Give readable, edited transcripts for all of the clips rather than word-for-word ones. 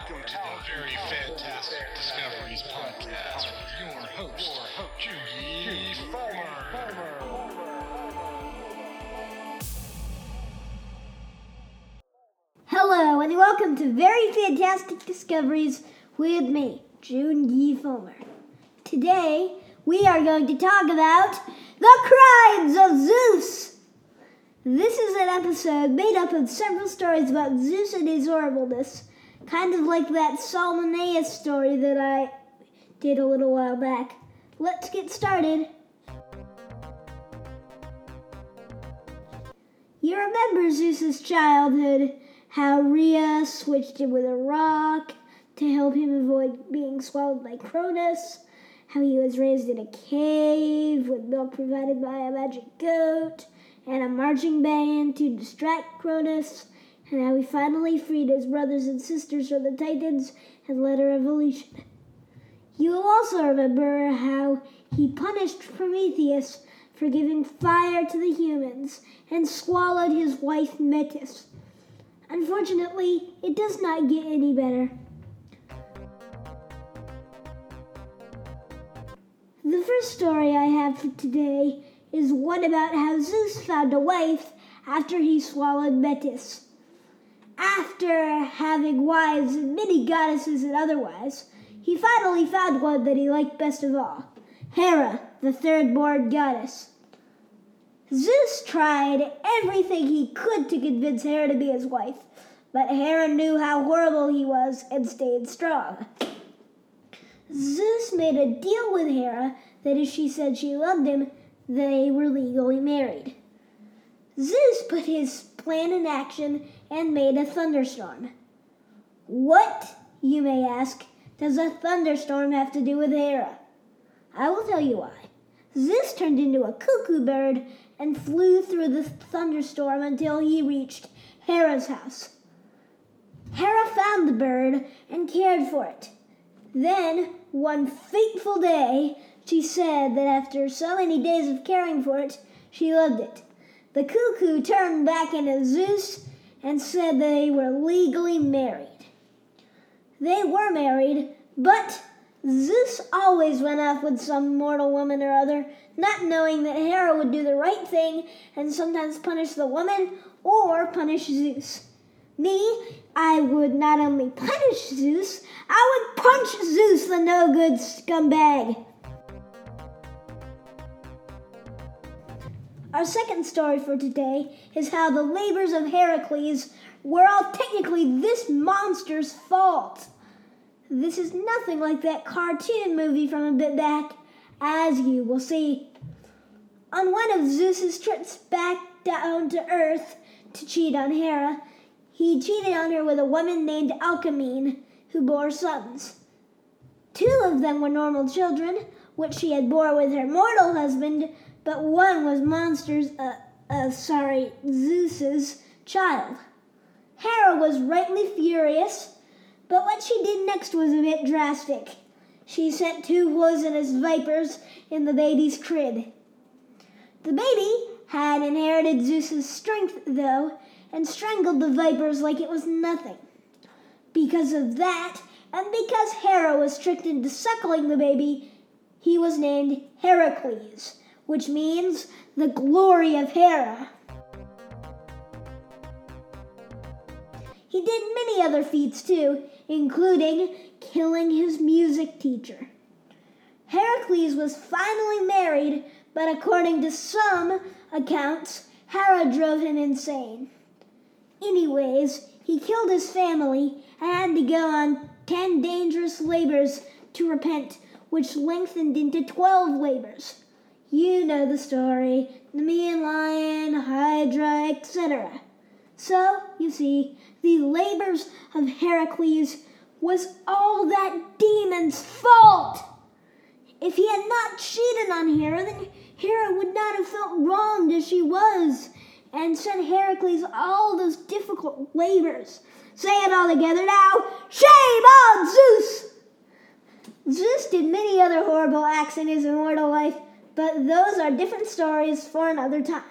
Welcome to the Very Fantastic Discoveries Podcast with your host, Judy Farmer. Hello, and welcome to Very Fantastic Discoveries with me, June Fulmer. Today, we are going to talk about the crimes of Zeus. This is an episode made up of several stories about Zeus and his horribleness, kind of like that Salmoneus story that I did a little while back. Let's get started. You remember Zeus's childhood, how Rhea switched him with a rock to help him avoid being swallowed by Cronus, how he was raised in a cave with milk provided by a magic goat and a marching band to distract Cronus, and how he finally freed his brothers and sisters from the Titans and led a revolution. You will also remember how he punished Prometheus for giving fire to the humans and swallowed his wife Metis. Unfortunately, it does not get any better. The first story I have for today is one about how Zeus found a wife after he swallowed Metis. After having wives and many goddesses and otherwise, he finally found one that he liked best of all, Hera, the third-born goddess. Zeus tried everything he could to convince Hera to be his wife, but Hera knew how horrible he was and stayed strong. Zeus made a deal with Hera that if she said she loved him, they were legally married. Zeus put his plan in action and made a thunderstorm. What, you may ask, does a thunderstorm have to do with Hera? I will tell you why. Zeus turned into a cuckoo bird and flew through the thunderstorm until he reached Hera's house. Hera found the bird and cared for it. Then, one fateful day, she said that after so many days of caring for it, she loved it. The cuckoo turned back into Zeus and said they were legally married. They were married, but Zeus always went off with some mortal woman or other, not knowing that Hera would do the right thing and sometimes punish the woman or punish Zeus. Me, I would not only punish Zeus, I would punch Zeus, the no-good scumbag. Our second story for today is how the labors of Heracles were all technically this monster's fault. This is nothing like that cartoon movie from a bit back, as you will see. On one of Zeus's trips back down to Earth to cheat on Hera, he cheated on her with a woman named Alcmene, who bore sons. 2 of them were normal children, which she had bore with her mortal husband, but one was Zeus's child. Hera was rightly furious, but what she did next was a bit drastic. She sent 2 poisonous vipers in the baby's crib. The baby had inherited Zeus's strength, though, and strangled the vipers like it was nothing. Because of that, and because Hera was tricked into suckling the baby, he was named Heracles, which means the glory of Hera. He did many other feats too, including killing his music teacher. Heracles was finally married, but according to some accounts, Hera drove him insane. Anyways, he killed his family and had to go on 10 dangerous labors to repent, which lengthened into 12 labors. You know the story, the Nemean lion, Hydra, etc. So, you see, the labors of Heracles was all that demon's fault. If he had not cheated on Hera, then Hera would not have felt wronged as she was, and sent Heracles all those difficult labors. Say it all together now. Shame on Zeus! Zeus did many other horrible acts in his immortal life, but those are different stories for another time.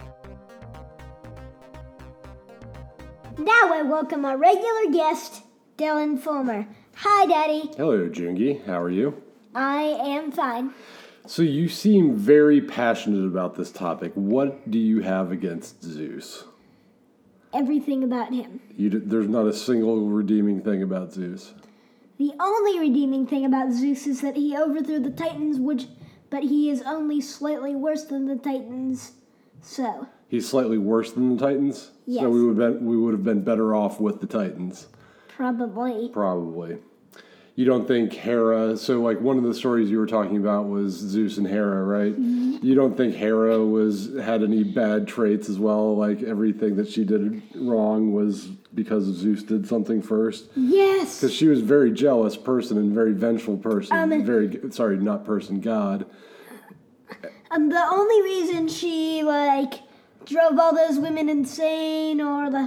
Now I welcome our regular guest, Dylan Fulmer. Hi, Daddy. Hello, Jungi. How are you? I am fine. So you seem very passionate about this topic. What do you have against Zeus? Everything about him. There's not a single redeeming thing about Zeus. The only redeeming thing about Zeus is that he overthrew the Titans, but he is only slightly worse than the Titans. So. He's slightly worse than the Titans? Yes. So we would have been better off with the Titans. Probably. You don't think Hera, so like one of the stories you were talking about was Zeus and Hera, right? Mm-hmm. You don't think Hera had any bad traits as well? Like everything that she did wrong was because Zeus did something first? Yes. Because she was a very jealous person and very vengeful person. God. The only reason she drove all those women insane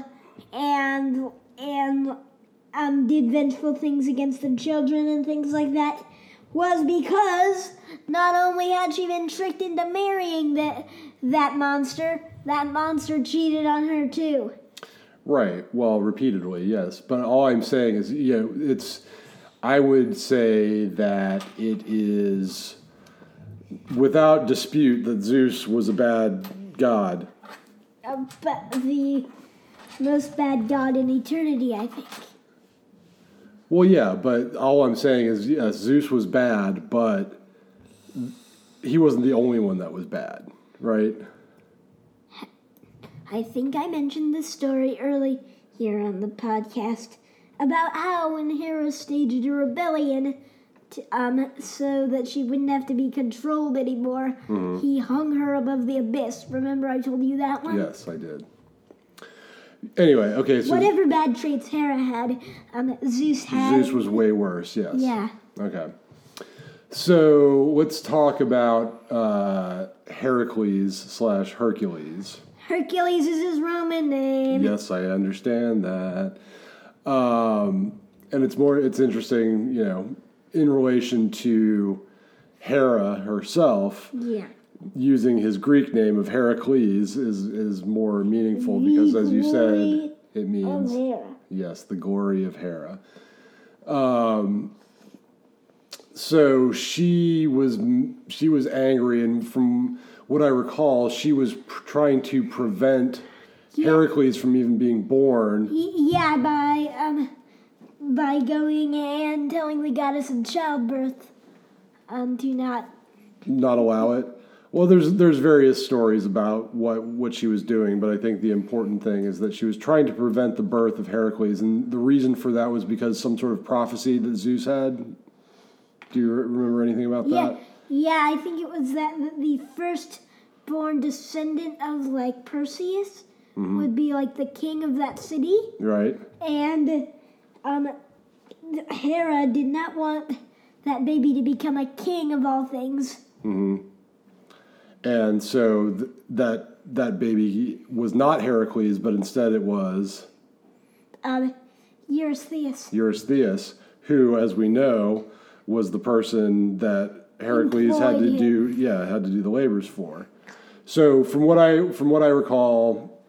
and did vengeful things against the children and things like that was because not only had she been tricked into marrying that monster cheated on her too. Right. Well, repeatedly, yes. But all I'm saying is, I would say that it is without dispute that Zeus was a bad god. But the most bad god in eternity, I think. Well, yeah, but all I'm saying is, yes, Zeus was bad, but he wasn't the only one that was bad, right? I think I mentioned this story early here on the podcast about how when Hera staged a rebellion so that she wouldn't have to be controlled anymore, he hung her above the abyss. Remember I told you that one? Yes, I did. Anyway, okay, so whatever bad traits Hera had, Zeus had. Zeus was way worse, yes. Yeah. Okay. So let's talk about Heracles / Hercules. Hercules is his Roman name. Yes, I understand that. And it's interesting, in relation to Hera herself. Yeah. Using his Greek name of Heracles is more meaningful because, as you said, it means yes, the glory of Hera. So she was angry, and from what I recall, she was trying to prevent Heracles from even being born. Yeah, by going and telling the goddess of childbirth to not allow it. Well, there's various stories about what she was doing, but I think the important thing is that she was trying to prevent the birth of Heracles, and the reason for that was because some sort of prophecy that Zeus had. Do you remember anything about that? Yeah, I think it was that the firstborn descendant of Perseus would be the king of that city. Right. And Hera did not want that baby to become a king of all things. Mm-hmm. And so that baby was not Heracles, but instead it was Eurystheus. Eurystheus, who, as we know, was the person that Heracles had to do the labors for. So from what I recall,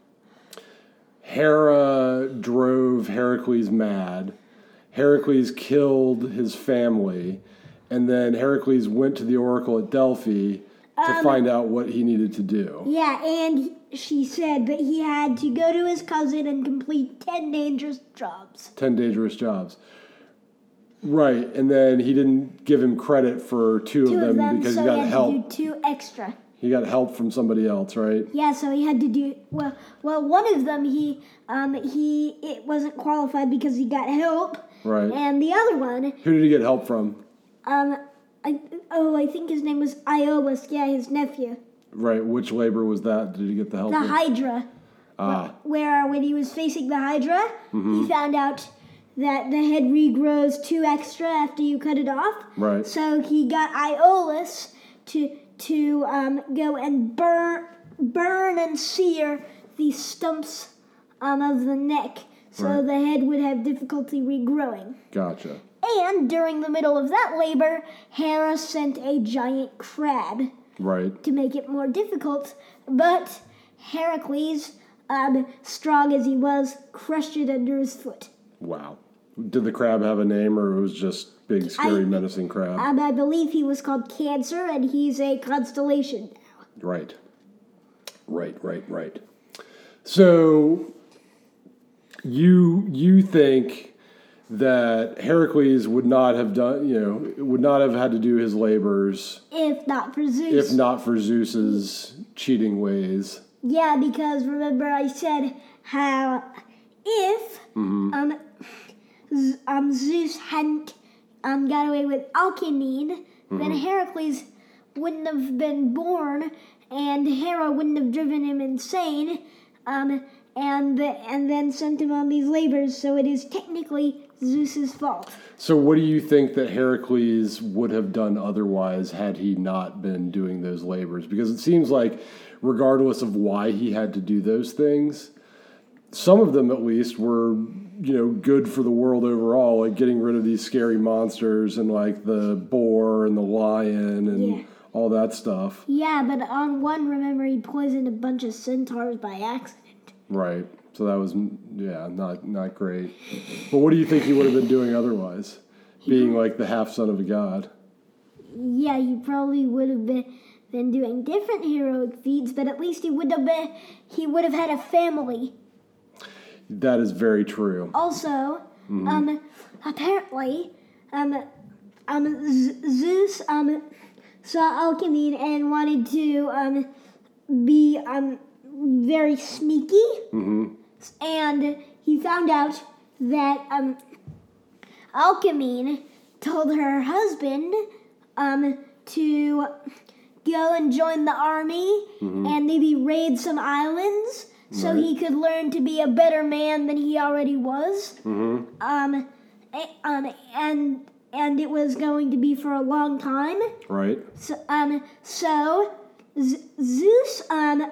Hera drove Heracles mad. Heracles killed his family, and then Heracles went to the oracle at Delphi to find out what he needed to do. Yeah, and she said, but he had to go to his cousin and complete 10 dangerous jobs. 10 dangerous jobs. Right, and then he didn't give him credit for two of them because so he got he had help. To do 2 extra. He got help from somebody else, right? Yeah, so he had to do well. One of them it wasn't qualified because he got help. Right. And the other one. Who did he get help from? I think his name was Iolaus. Yeah, his nephew. Right. Which labor was that? Did he get the help? The Hydra. Where when he was facing the Hydra, he found out that the head regrows 2 extra after you cut it off. Right. So he got Iolaus to go and burn and sear the stumps of the neck, so the head would have difficulty regrowing. Gotcha. And during the middle of that labor, Hera sent a giant crab. Right. To make it more difficult, but Heracles, strong as he was, crushed it under his foot. Wow. Did the crab have a name, or it was just big, scary, menacing crab? I believe he was called Cancer, and he's a constellation now. Right. So you think that Heracles would not have had to do his labors If not for Zeus. if not for Zeus's cheating ways. Yeah, because remember I said how if Zeus hadn't got away with Alcmene, then Heracles wouldn't have been born, and Hera wouldn't have driven him insane, and then sent him on these labors. So it is technically Zeus's fault. So what do you think that Heracles would have done otherwise had he not been doing those labors? Because it seems like regardless of why he had to do those things, some of them at least were, good for the world overall, like getting rid of these scary monsters and like the boar and the lion and all that stuff. Yeah, but on one, remember, he poisoned a bunch of centaurs by accident. Right. So that was, not great. But what do you think he would have been doing otherwise? Being like the half son of a god. Yeah, he probably would have been doing different heroic feats, but at least he would have had a family. That is very true. Also, apparently, Zeus saw Alcmene and wanted to be very sneaky, and he found out that Alcmene told her husband to go and join the army and maybe raid some islands so he could learn to be a better man than he already was. And it was going to be for a long time. Right. So Zeus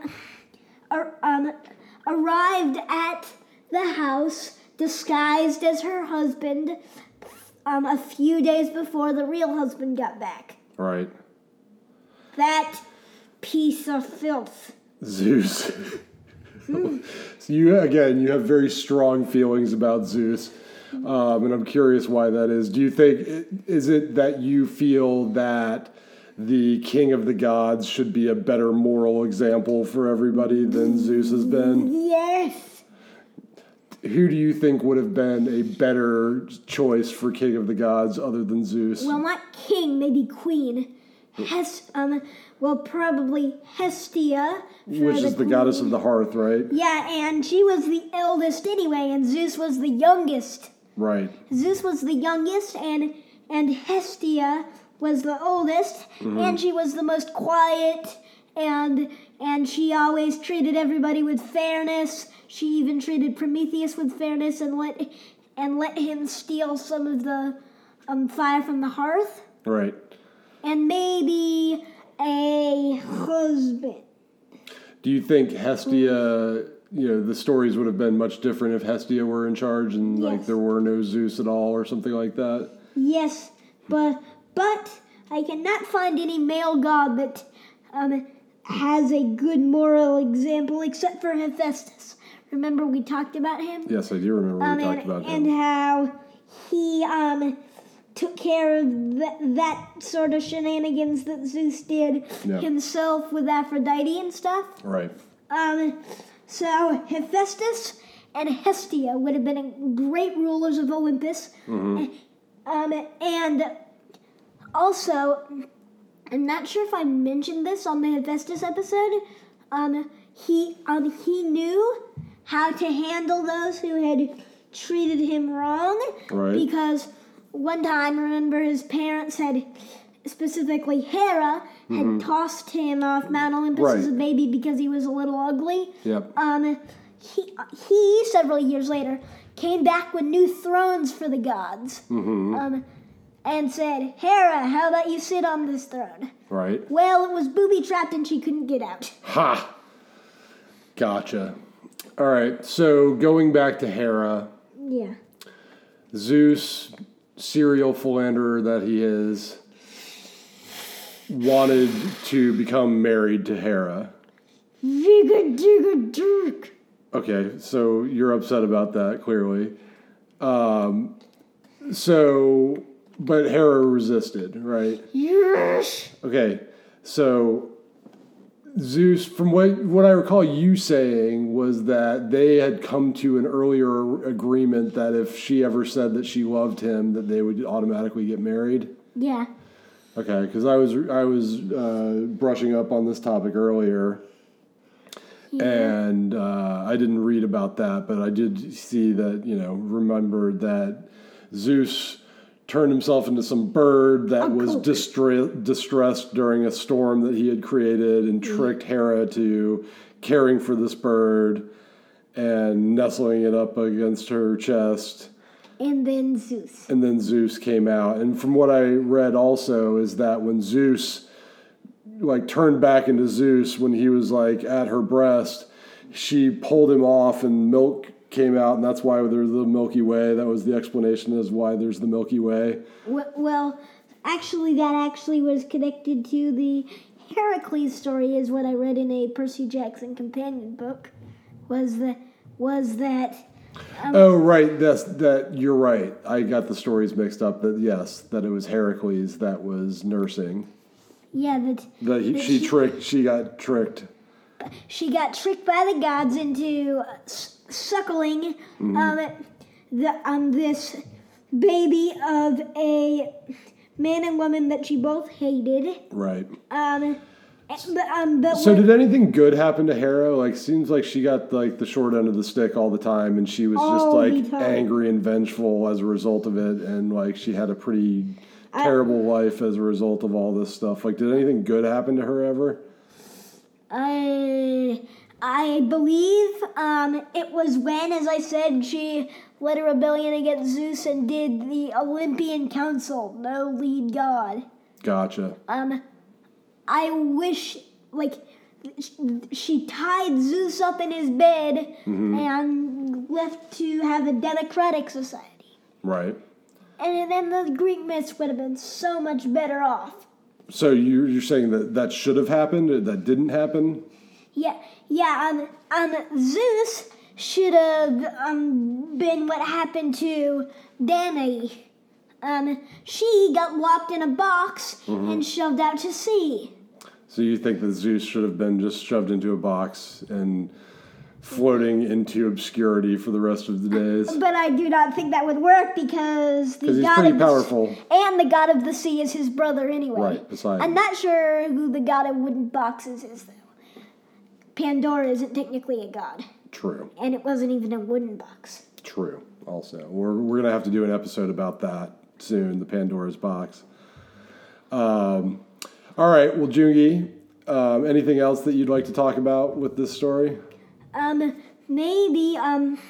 arrived at the house disguised as her husband a few days before the real husband got back. Right. That piece of filth. Zeus. So you have very strong feelings about Zeus, and I'm curious why that is. Do you think, is it that you feel that the king of the gods should be a better moral example for everybody than Zeus has been? Yes. Who do you think would have been a better choice for king of the gods other than Zeus? Well, not king, maybe queen. Probably Hestia. Which is the goddess of the hearth, right? Yeah, and she was the eldest anyway, and Zeus was the youngest. Right. Zeus was the youngest, and Hestia was the oldest, and she was the most quiet, and she always treated everybody with fairness. She even treated Prometheus with fairness and let him steal some of the fire from the hearth. Right. And maybe a husband. Do you think Hestia, the stories would have been much different if Hestia were in charge and like there were no Zeus at all or something like that? Yes, but I cannot find any male god that has a good moral example except for Hephaestus. Remember we talked about him? Yes, I do remember we talked about him. And how he took care of that sort of shenanigans that Zeus did himself with Aphrodite and stuff. Right. So Hephaestus and Hestia would have been great rulers of Olympus. And also, I'm not sure if I mentioned this on the Hephaestus episode. He knew how to handle those who had treated him wrong. Right. Because one time, remember, his parents had, specifically Hera, had tossed him off Mount Olympus as a baby because he was a little ugly. Yep. He several years later came back with new thrones for the gods. And said, Hera, how about you sit on this throne? Right. Well, it was booby-trapped and she couldn't get out. Ha! Gotcha. All right, so going back to Hera. Yeah. Zeus, serial philanderer that he is, wanted to become married to Hera. Jigga-jigga-jerk. Okay, so you're upset about that, clearly. So, but Hera resisted, right? Yes. Okay, so Zeus, from what I recall you saying, was that they had come to an earlier agreement that if she ever said that she loved him, that they would automatically get married. Yeah. Okay, because I was brushing up on this topic earlier, and I didn't read about that, but I did see that, remembered that Zeus turned himself into some bird that was distressed during a storm that he had created and tricked Hera to caring for this bird and nestling it up against her chest. And then Zeus came out. And from what I read also is that when Zeus turned back into Zeus, when he was at her breast, she pulled him off and milk came out, and that's why there's the Milky Way. That was the explanation as why there's the Milky Way. Well, actually, that was connected to the Heracles story, is what I read in a Percy Jackson companion book. Was that? Oh, right. That you're right. I got the stories mixed up. That it was Heracles that was nursing. Yeah, she got tricked. She got tricked by the gods into suckling this baby of a man and woman that she both hated. Right. But so did anything good happen to Hera? Seems like she got the short end of the stick all the time, and she was just angry and vengeful as a result of it, and she had a pretty terrible life as a result of all this stuff. Did anything good happen to her ever? I believe it was when, as I said, she led a rebellion against Zeus and did the Olympian Council, no lead god. Gotcha. I wish, she tied Zeus up in his bed and left to have a democratic society. Right. And then the Greek myths would have been so much better off. So you're saying that should have happened, that didn't happen? Yeah. Zeus should have been what happened to Danae. She got locked in a box and shoved out to sea. So you think that Zeus should have been just shoved into a box and floating into obscurity for the rest of the days? But I do not think that would work because he's pretty powerful. And the god of the sea is his brother anyway. Right, Poseidon. I'm not sure who the god of wooden boxes is, though. Pandora isn't technically a god. True. And it wasn't even a wooden box. True, also. We're going to have to do an episode about that soon, the Pandora's box. All right, well, Jungi, anything else that you'd like to talk about with this story? Maybe,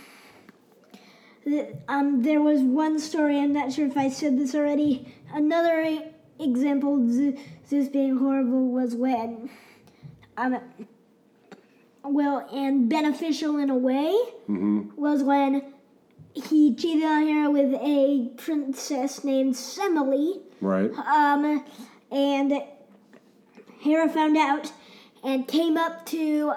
there was one story, I'm not sure if I said this already. Another example of Zeus being horrible was when, and beneficial in a way, was when he cheated on Hera with a princess named Semele. Right. And Hera found out and came up to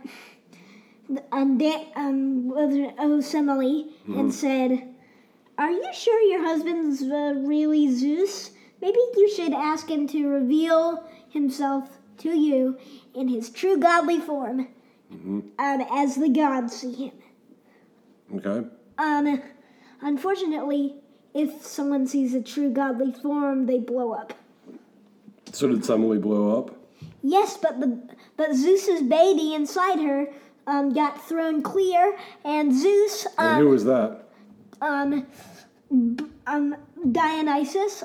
Semele and said, "Are you sure your husband's really Zeus? Maybe you should ask him to reveal himself to you in his true godly form, as the gods see him." Okay. Unfortunately, if someone sees a true godly form, they blow up. So did Semele blow up? Yes, but Zeus's baby inside her got thrown clear, and Zeus. And who was that? Dionysus.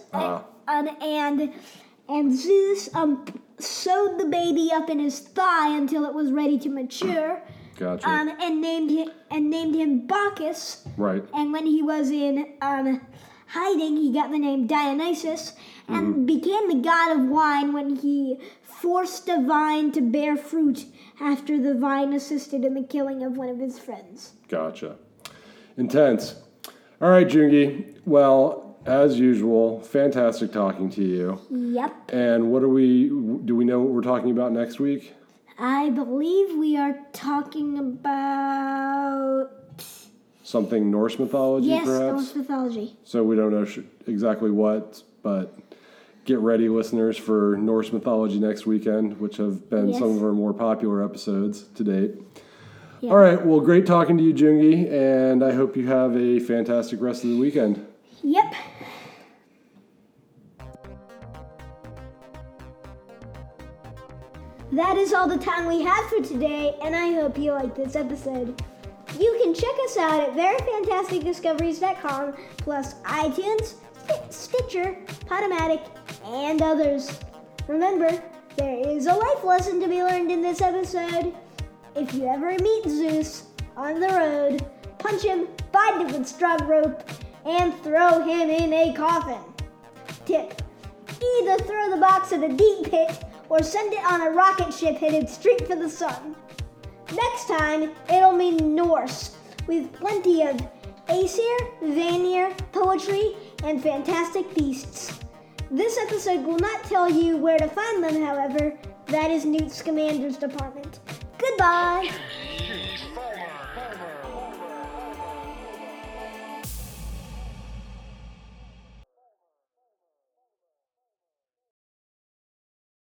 And Zeus sewed the baby up in his thigh until it was ready to mature. Gotcha. And named him Bacchus. Right. And when he was in hiding, he got the name Dionysus and became the god of wine when he forced a vine to bear fruit after the vine assisted in the killing of one of his friends. Gotcha. Intense. All right, Jungi. Well, as usual, fantastic talking to you. Yep. And do we know what we're talking about next week? I believe we are talking about something Norse mythology, Yes, perhaps? Norse mythology. So we don't know exactly what, but get ready, listeners, for Norse mythology next weekend, which have been some of our more popular episodes to date. Yeah. All right, well, great talking to you, Jungi, and I hope you have a fantastic rest of the weekend. Yep. That is all the time we have for today, and I hope you liked this episode. You can check us out at veryfantasticdiscoveries.com, plus iTunes, Stitcher, Podomatic, and others. Remember, there is a life lesson to be learned in this episode. If you ever meet Zeus on the road, punch him, bind him with strong rope, and throw him in a coffin. Tip: either throw the box in a deep pit or send it on a rocket ship headed straight for the sun. Next time, it'll mean Norse, with plenty of Aesir, Vanir, poetry, and fantastic beasts. This episode will not tell you where to find them, however. That is Newt Scamander's department. Goodbye!